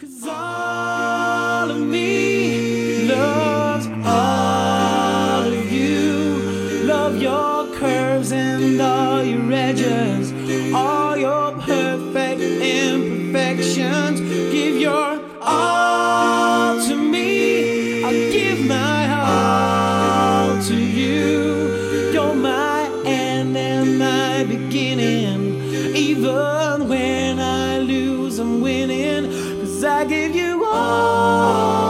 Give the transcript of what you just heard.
'Cause all of me loves all of you. Love your curves and all your edges, all your perfect imperfections. Give your all to me, I'll give my all to you. You're my end and my beginning. Even when I lose, I'm winning. 'Cause I give you all.